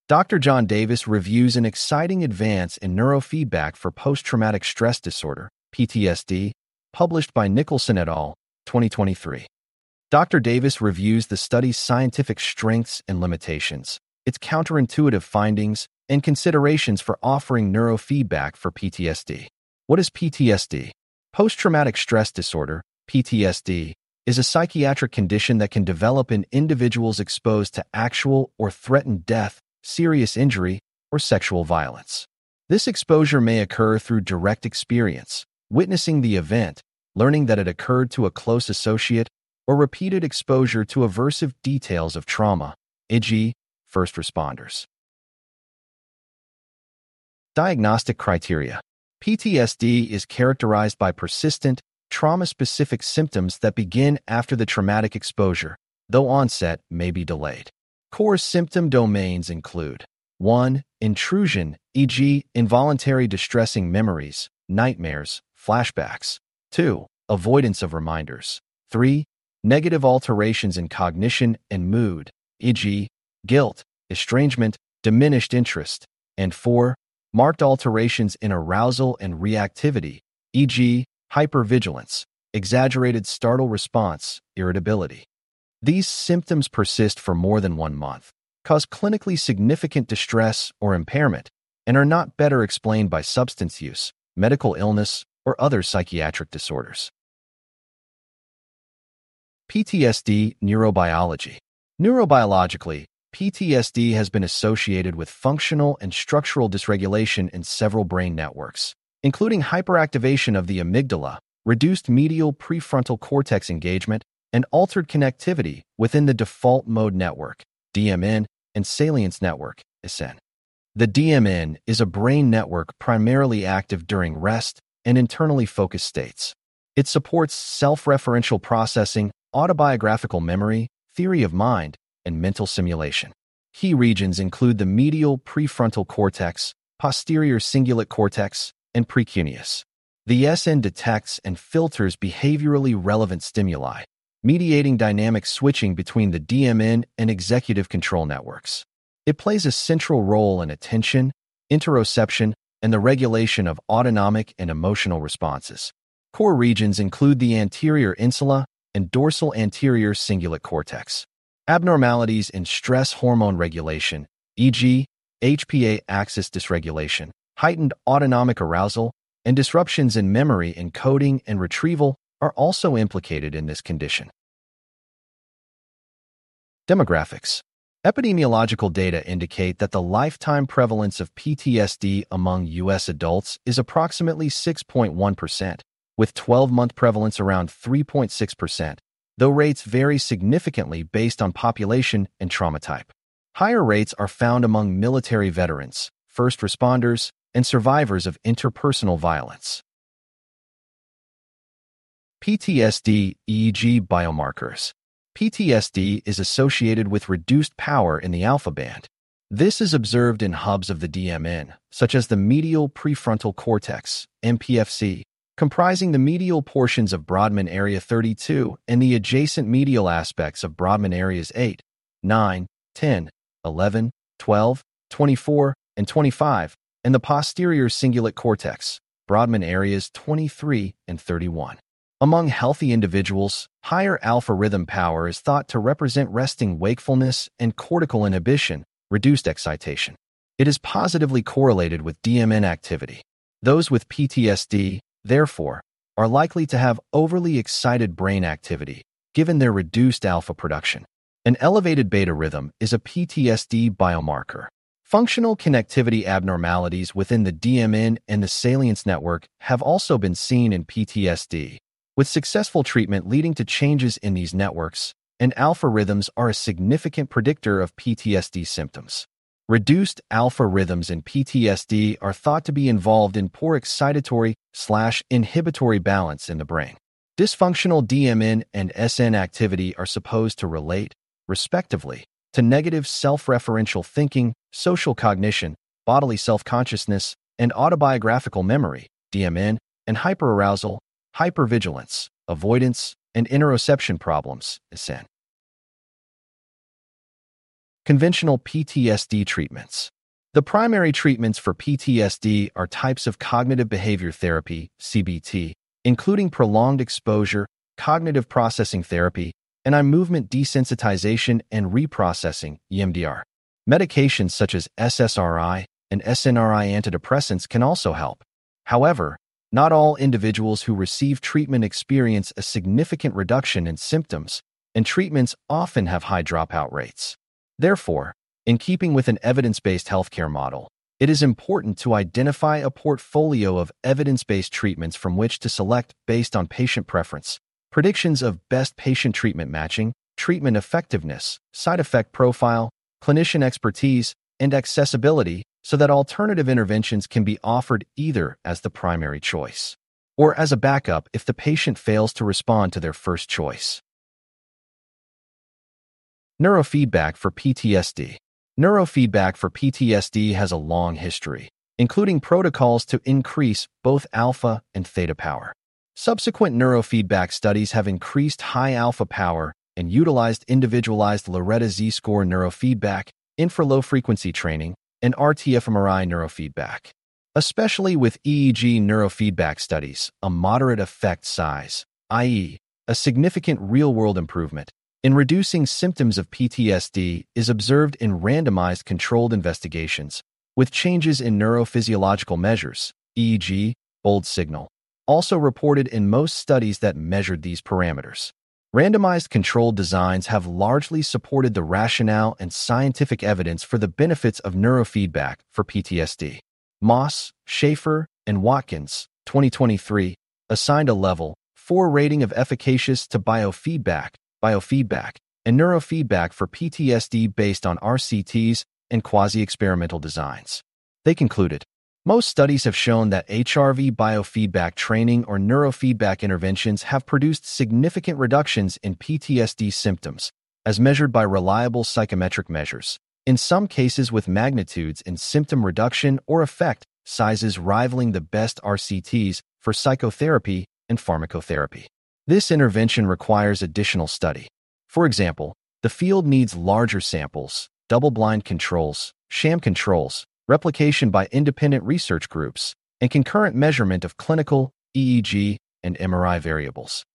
Dr. John Davis reviews an exciting advance in neurofeedback for post-traumatic stress disorder, PTSD, published by Nicholson et al., 2023. Dr. Davis reviews the study's scientific strengths and limitations, its counterintuitive findings, and considerations for offering neurofeedback for PTSD. What is PTSD? Post-traumatic stress disorder, PTSD, is a psychiatric condition that can develop in individuals exposed to actual or threatened death, serious injury, or sexual violence. This exposure may occur through direct experience, witnessing the event, learning that it occurred to a close associate, or repeated exposure to aversive details of trauma, e.g., first responders. Diagnostic criteria. PTSD is characterized by persistent, trauma-specific symptoms that begin after the traumatic exposure, though onset may be delayed. Core symptom domains include 1. Intrusion, e.g., involuntary distressing memories, nightmares, flashbacks. 2. Avoidance of reminders. 3. Negative alterations in cognition and mood, e.g., guilt, estrangement, diminished interest. And 4. Marked alterations in arousal and reactivity, e.g., hypervigilance, exaggerated startle response, irritability. These symptoms persist for more than 1 month, cause clinically significant distress or impairment, and are not better explained by substance use, medical illness, or other psychiatric disorders. PTSD neurobiology. Neurobiologically, PTSD has been associated with functional and structural dysregulation in several brain networks, including hyperactivation of the amygdala, reduced medial prefrontal cortex engagement, and altered connectivity within the default mode network, DMN, and salience network, SN. The DMN is a brain network primarily active during rest and internally focused states. It supports self-referential processing, autobiographical memory, theory of mind, and mental simulation. Key regions include the medial prefrontal cortex, posterior cingulate cortex, and precuneus. The SN detects and filters behaviorally relevant stimuli, mediating dynamic switching between the DMN and executive control networks. It plays a central role in attention, interoception, and the regulation of autonomic and emotional responses. Core regions include the anterior insula and dorsal anterior cingulate cortex. Abnormalities in stress hormone regulation, e.g., HPA axis dysregulation, heightened autonomic arousal, and disruptions in memory encoding and retrieval are also implicated in this condition. Demographics. Epidemiological data indicate that the lifetime prevalence of PTSD among U.S. adults is approximately 6.1%, with 12-month prevalence around 3.6%, though rates vary significantly based on population and trauma type. Higher rates are found among military veterans, first responders, and survivors of interpersonal violence. PTSD EEG biomarkers. PTSD is associated with reduced power in the alpha band. This is observed in hubs of the DMN, such as the medial prefrontal cortex, MPFC, comprising the medial portions of Brodmann Area 32 and the adjacent medial aspects of Brodmann Areas 8, 9, 10, 11, 12, 24, and 25, and the posterior cingulate cortex, Brodmann Areas 23 and 31. Among healthy individuals, higher alpha rhythm power is thought to represent resting wakefulness and cortical inhibition, reduced excitation. It is positively correlated with DMN activity. Those with PTSD, therefore, are likely to have overly excited brain activity, given their reduced alpha production. An elevated beta rhythm is a PTSD biomarker. Functional connectivity abnormalities within the DMN and the salience network have also been seen in PTSD, with successful treatment leading to changes in these networks, and alpha rhythms are a significant predictor of PTSD symptoms. Reduced alpha rhythms in PTSD are thought to be involved in poor excitatory/inhibitory balance in the brain. Dysfunctional DMN and SN activity are supposed to relate, respectively, to negative self-referential thinking, social cognition, bodily self-consciousness, and autobiographical memory, DMN, and hyperarousal, hypervigilance, avoidance, and interoception problems, SN. Conventional PTSD treatments. The primary treatments for PTSD are types of cognitive behavior therapy, CBT, including prolonged exposure, cognitive processing therapy, and eye movement desensitization and reprocessing, EMDR. Medications such as SSRI and SNRI antidepressants can also help. However, not all individuals who receive treatment experience a significant reduction in symptoms, and treatments often have high dropout rates. Therefore, in keeping with an evidence-based healthcare model, it is important to identify a portfolio of evidence-based treatments from which to select based on patient preference, predictions of best patient treatment matching, treatment effectiveness, side effect profile, clinician expertise, and accessibility so that alternative interventions can be offered either as the primary choice or as a backup if the patient fails to respond to their first choice. Neurofeedback for PTSD. Neurofeedback for PTSD has a long history, including protocols to increase both alpha and theta power. Subsequent neurofeedback studies have increased high alpha power and utilized individualized Loretta Z-score neurofeedback, infralow-frequency training, and RT-fMRI neurofeedback. Especially with EEG neurofeedback studies, a moderate effect size, i.e., a significant real-world improvement, in reducing symptoms of PTSD is observed in randomized controlled investigations, with changes in neurophysiological measures, EEG, bold signal, also reported in most studies that measured these parameters. Randomized controlled designs have largely supported the rationale and scientific evidence for the benefits of neurofeedback for PTSD. Moss, Schaefer, and Watkins, 2023, assigned a level 4 rating of efficacious to biofeedback, and neurofeedback for PTSD based on RCTs and quasi-experimental designs. They concluded, most studies have shown that HRV biofeedback training or neurofeedback interventions have produced significant reductions in PTSD symptoms, as measured by reliable psychometric measures, in some cases with magnitudes in symptom reduction or effect sizes rivaling the best RCTs for psychotherapy and pharmacotherapy. This intervention requires additional study. For example, the field needs larger samples, double-blind controls, sham controls, replication by independent research groups, and concurrent measurement of clinical, EEG, and MRI variables.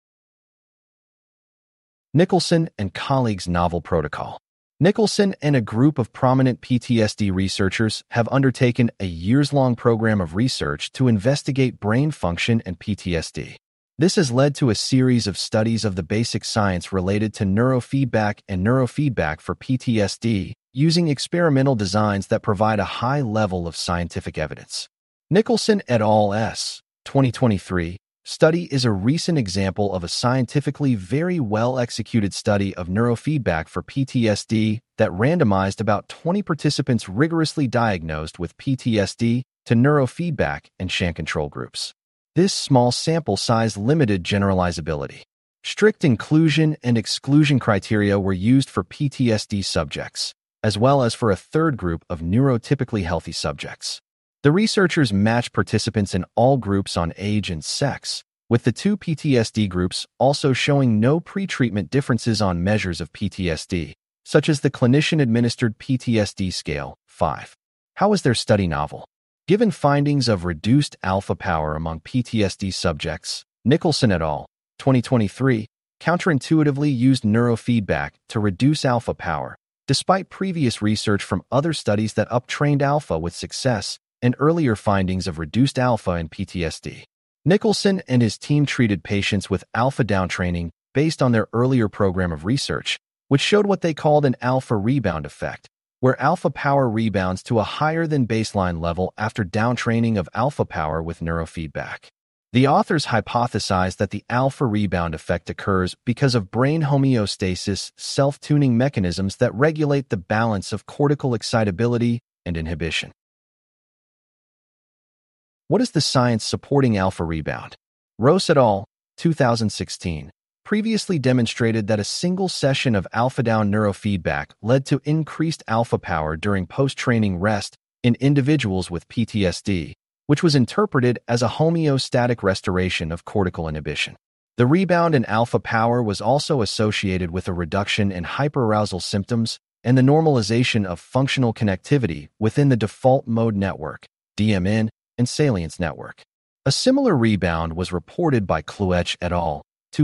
Nicholson and colleagues' novel protocol. Nicholson and a group of prominent PTSD researchers have undertaken a years-long program of research to investigate brain function and PTSD. This has led to a series of studies of the basic science related to neurofeedback and neurofeedback for PTSD, using experimental designs that provide a high level of scientific evidence. Nicholson et al. 2023 study is a recent example of a scientifically very well-executed study of neurofeedback for PTSD that randomized about 20 participants rigorously diagnosed with PTSD to neurofeedback and sham control groups. This small sample size limited generalizability. Strict inclusion and exclusion criteria were used for PTSD subjects, as well as for a third group of neurotypically healthy subjects. The researchers matched participants in all groups on age and sex, with the 2 PTSD groups also showing no pretreatment differences on measures of PTSD, such as the clinician-administered PTSD scale, 5. How is their study novel? Given findings of reduced alpha power among PTSD subjects, Nicholson et al. 2023 counterintuitively used neurofeedback to reduce alpha power, despite previous research from other studies that uptrained alpha with success and earlier findings of reduced alpha in PTSD. Nicholson and his team treated patients with alpha downtraining based on their earlier program of research, which showed what they called an alpha rebound effect, where alpha power rebounds to a higher than baseline level after downtraining of alpha power with neurofeedback. The authors hypothesized that the alpha rebound effect occurs because of brain homeostasis self-tuning mechanisms that regulate the balance of cortical excitability and inhibition. What is the science supporting alpha rebound? Rose et al., 2016, previously demonstrated that a single session of alpha-down neurofeedback led to increased alpha power during post-training rest in individuals with PTSD, which was interpreted as a homeostatic restoration of cortical inhibition. The rebound in alpha power was also associated with a reduction in hyperarousal symptoms, and the normalization of functional connectivity within the default mode network, DMN, and salience network. A similar rebound was reported by Kluech et al.,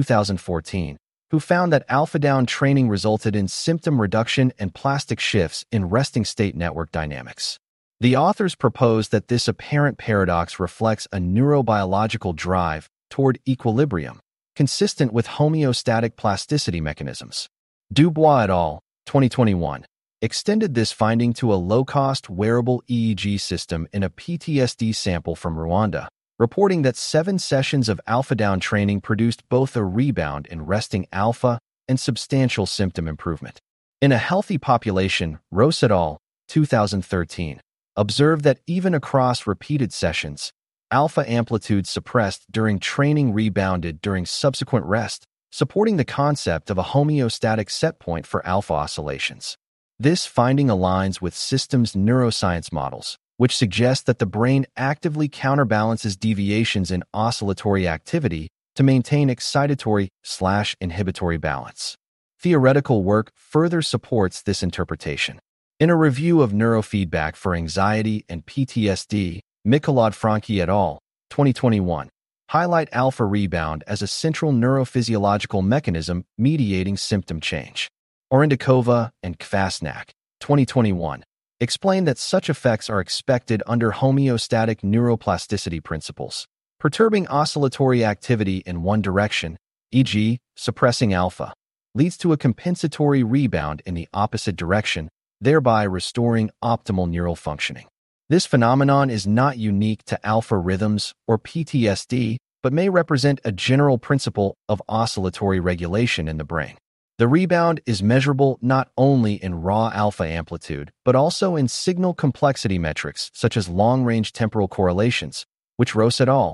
2014, who found that alpha-down training resulted in symptom reduction and plastic shifts in resting state network dynamics. The authors proposed that this apparent paradox reflects a neurobiological drive toward equilibrium, consistent with homeostatic plasticity mechanisms. Dubois et al., 2021, extended this finding to a low-cost wearable EEG system in a PTSD sample from Rwanda, reporting that 7 sessions of alpha-down training produced both a rebound in resting alpha and substantial symptom improvement. In a healthy population, Rose et al., 2013, observed that even across repeated sessions, alpha amplitude suppressed during training rebounded during subsequent rest, supporting the concept of a homeostatic set point for alpha oscillations. This finding aligns with systems neuroscience models, which suggest that the brain actively counterbalances deviations in oscillatory activity to maintain excitatory/inhibitory balance. Theoretical work further supports this interpretation. In a review of neurofeedback for anxiety and PTSD, Mikolod-Franki et al., 2021, highlight alpha rebound as a central neurophysiological mechanism mediating symptom change. Orendikova and Kvasnak, 2021, explain that such effects are expected under homeostatic neuroplasticity principles. Perturbing oscillatory activity in one direction, e.g., suppressing alpha, leads to a compensatory rebound in the opposite direction, thereby restoring optimal neural functioning. This phenomenon is not unique to alpha rhythms or PTSD, but may represent a general principle of oscillatory regulation in the brain. The rebound is measurable not only in raw alpha amplitude, but also in signal complexity metrics such as long-range temporal correlations, which Rose et al.,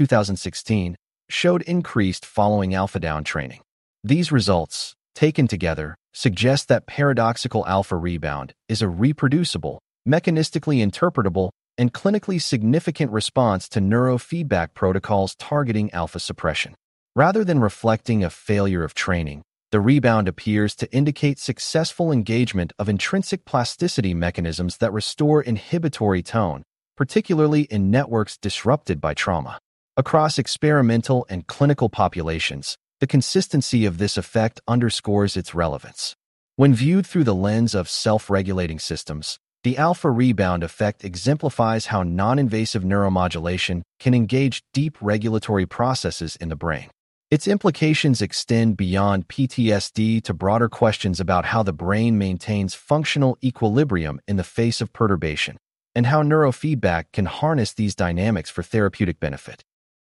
2016, showed increased following alpha-down training. These results, taken together, suggest that paradoxical alpha rebound is a reproducible, mechanistically interpretable, and clinically significant response to neurofeedback protocols targeting alpha suppression. Rather than reflecting a failure of training, the rebound appears to indicate successful engagement of intrinsic plasticity mechanisms that restore inhibitory tone, particularly in networks disrupted by trauma. Across experimental and clinical populations, the consistency of this effect underscores its relevance. When viewed through the lens of self-regulating systems, the alpha rebound effect exemplifies how non-invasive neuromodulation can engage deep regulatory processes in the brain. Its implications extend beyond PTSD to broader questions about how the brain maintains functional equilibrium in the face of perturbation, and how neurofeedback can harness these dynamics for therapeutic benefit.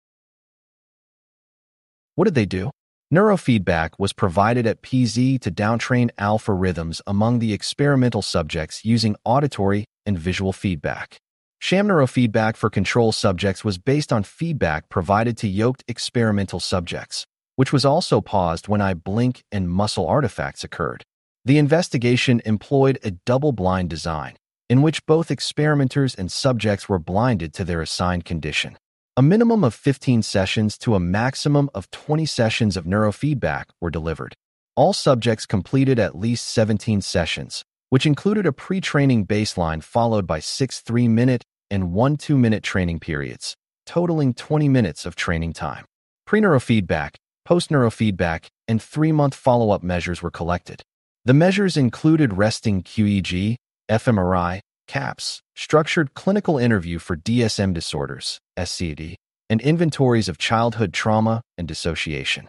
What did they do? Neurofeedback was provided at PZ to downtrain alpha rhythms among the experimental subjects using auditory and visual feedback. Sham neurofeedback for control subjects was based on feedback provided to yoked experimental subjects, which was also paused when eye blink and muscle artifacts occurred. The investigation employed a double-blind design, in which both experimenters and subjects were blinded to their assigned condition. A minimum of 15 sessions to a maximum of 20 sessions of neurofeedback were delivered. All subjects completed at least 17 sessions, which included a pre-training baseline followed by 6 3-minute and 1 2-minute training periods, totaling 20 minutes of training time. Pre-neurofeedback, post-neurofeedback, and 3-month follow-up measures were collected. The measures included resting QEEG, fMRI, CAPS, structured clinical interview for DSM disorders, SCD, and inventories of childhood trauma and dissociation.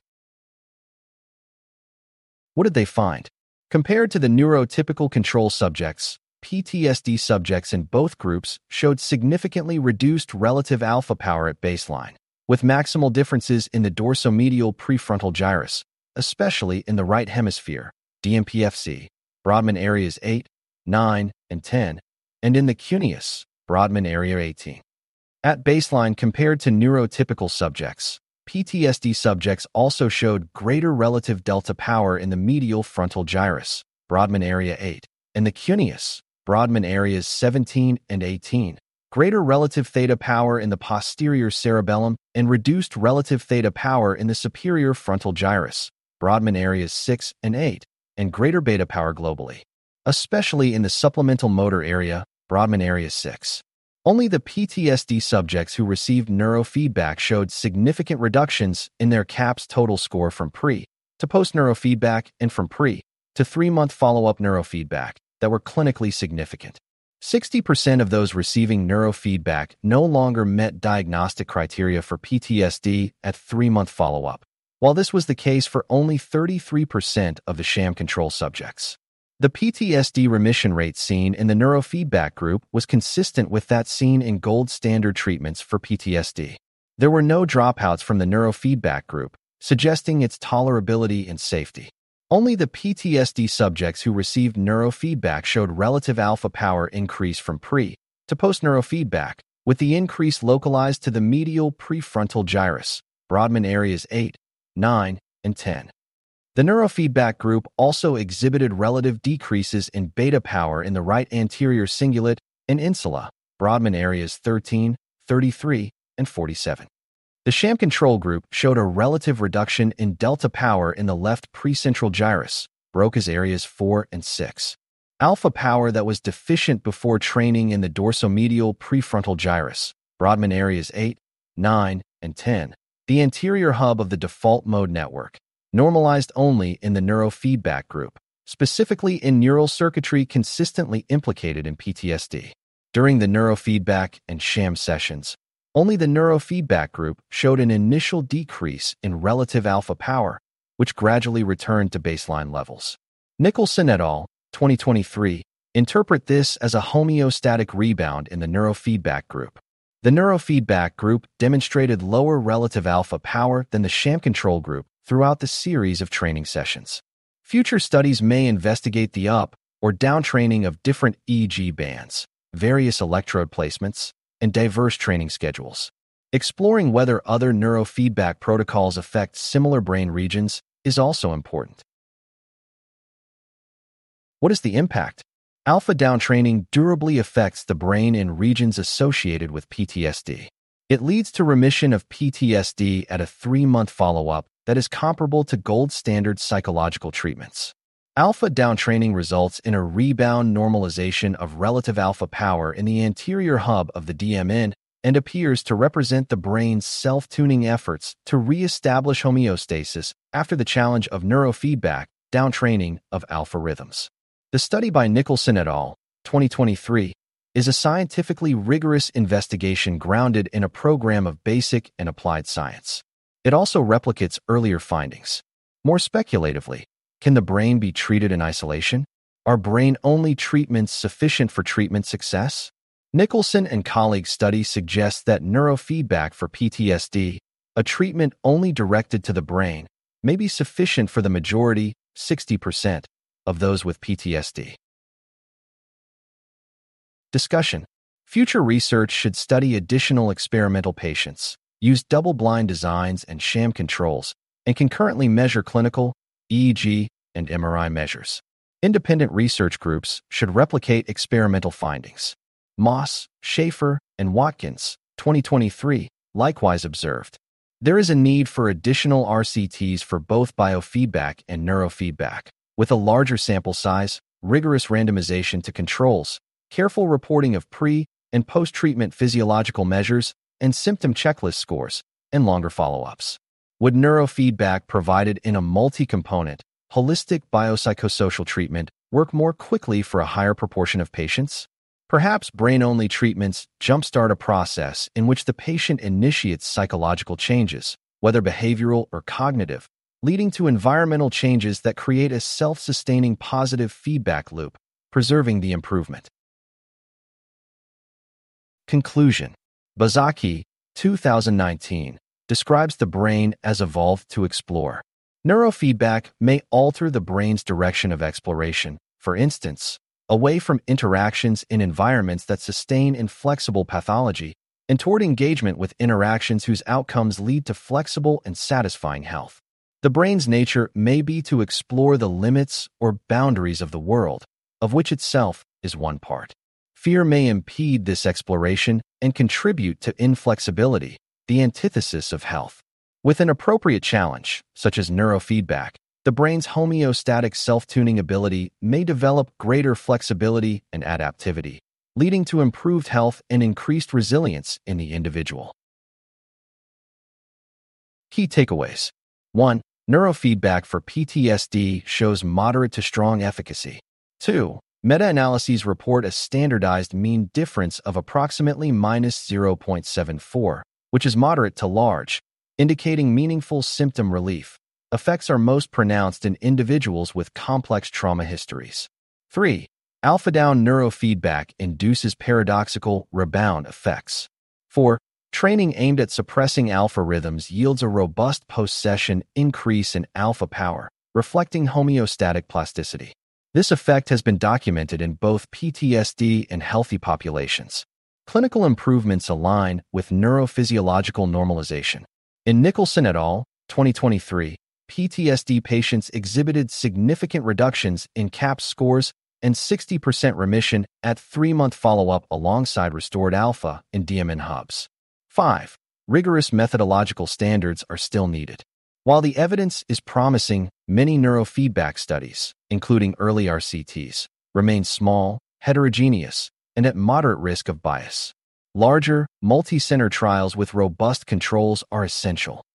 What did they find? Compared to the neurotypical control subjects, PTSD subjects in both groups showed significantly reduced relative alpha power at baseline, with maximal differences in the dorsomedial prefrontal gyrus, especially in the right hemisphere, DMPFC, Brodmann areas 8, 9, and 10, and in the cuneus, Brodmann area 18. At baseline compared to neurotypical subjects, PTSD subjects also showed greater relative delta power in the medial frontal gyrus, Brodmann area 8, and the cuneus, Brodmann areas 17 and 18, greater relative theta power in the posterior cerebellum, and reduced relative theta power in the superior frontal gyrus, Brodmann areas 6 and 8, and greater beta power globally. especially in the supplemental motor area, Brodmann area 6. Only the PTSD subjects who received neurofeedback showed significant reductions in their CAPS total score from pre to post-neurofeedback and from pre to 3-month follow-up neurofeedback that were clinically significant. 60% of those receiving neurofeedback no longer met diagnostic criteria for PTSD at 3-month follow-up, while this was the case for only 33% of the sham control subjects. The PTSD remission rate seen in the neurofeedback group was consistent with that seen in gold standard treatments for PTSD. There were no dropouts from the neurofeedback group, suggesting its tolerability and safety. Only the PTSD subjects who received neurofeedback showed relative alpha power increase from pre to post-neurofeedback, with the increase localized to the medial prefrontal gyrus, Brodmann areas 8, 9, and 10. The neurofeedback group also exhibited relative decreases in beta power in the right anterior cingulate and insula, Brodmann areas 13, 33, and 47. The sham control group showed a relative reduction in delta power in the left precentral gyrus, Broca's areas 4 and 6. Alpha power that was deficient before training in the dorsomedial prefrontal gyrus, Brodmann areas 8, 9, and 10. The anterior hub of the default mode network, normalized only in the neurofeedback group, specifically in neural circuitry consistently implicated in PTSD. During the neurofeedback and sham sessions, only the neurofeedback group showed an initial decrease in relative alpha power, which gradually returned to baseline levels. Nicholson et al., 2023, interpret this as a homeostatic rebound in the neurofeedback group. The neurofeedback group demonstrated lower relative alpha power than the sham control group throughout the series of training sessions. Future studies may investigate the up or down training of different EEG bands, various electrode placements, and diverse training schedules. Exploring whether other neurofeedback protocols affect similar brain regions is also important. What is the impact? Alpha down training durably affects the brain in regions associated with PTSD. It leads to remission of PTSD at a 3-month follow-up that is comparable to gold standard psychological treatments. Alpha down training results in a rebound normalization of relative alpha power in the anterior hub of the DMN and appears to represent the brain's self-tuning efforts to re-establish homeostasis after the challenge of neurofeedback down training of alpha rhythms. The study by Nicholson et al., 2023, is a scientifically rigorous investigation grounded in a program of basic and applied science. It also replicates earlier findings. More speculatively, can the brain be treated in isolation? Are brain-only treatments sufficient for treatment success? Nicholson and colleagues' study suggests that neurofeedback for PTSD, a treatment only directed to the brain, may be sufficient for the majority, 60%, of those with PTSD. Discussion. Future research should study additional experimental patients, use double-blind designs and sham controls, and concurrently measure clinical, EEG, and MRI measures. Independent research groups should replicate experimental findings. Moss, Schaefer, and Watkins, 2023, likewise observed. There is a need for additional RCTs for both biofeedback and neurofeedback, with a larger sample size, rigorous randomization to controls, careful reporting of pre- and post-treatment physiological measures, and symptom checklist scores, and longer follow-ups. Would neurofeedback provided in a multi-component, holistic biopsychosocial treatment work more quickly for a higher proportion of patients? Perhaps brain-only treatments jumpstart a process in which the patient initiates psychological changes, whether behavioral or cognitive, leading to environmental changes that create a self-sustaining positive feedback loop, preserving the improvement. Conclusion. Bazaki, 2019, describes the brain as evolved to explore. Neurofeedback may alter the brain's direction of exploration, for instance, away from interactions in environments that sustain inflexible pathology and toward engagement with interactions whose outcomes lead to flexible and satisfying health. The brain's nature may be to explore the limits or boundaries of the world, of which itself is one part. Fear may impede this exploration and contribute to inflexibility, the antithesis of health. With an appropriate challenge, such as neurofeedback, the the brain's homeostatic self-tuning ability may develop greater flexibility and adaptivity, leading to improved health and increased resilience in the individual. Key takeaways. 1. Neurofeedback for PTSD shows moderate to strong efficacy. 2. Meta-analyses report a standardized mean difference of approximately -0.74, which is moderate to large, indicating meaningful symptom relief. Effects are most pronounced in individuals with complex trauma histories. 3. Alpha-down neurofeedback induces paradoxical rebound effects. 4. Training aimed at suppressing alpha rhythms yields a robust post-session increase in alpha power, reflecting homeostatic plasticity. This effect has been documented in both PTSD and healthy populations. Clinical improvements align with neurophysiological normalization. In Nicholson et al., 2023, PTSD patients exhibited significant reductions in CAPS scores and 60% remission at 3-month follow-up alongside restored alpha in DMN hubs. 5. Rigorous methodological standards are still needed. While the evidence is promising, many neurofeedback studies, including early RCTs, remain small, heterogeneous, and at moderate risk of bias. Larger, multi-center trials with robust controls are essential.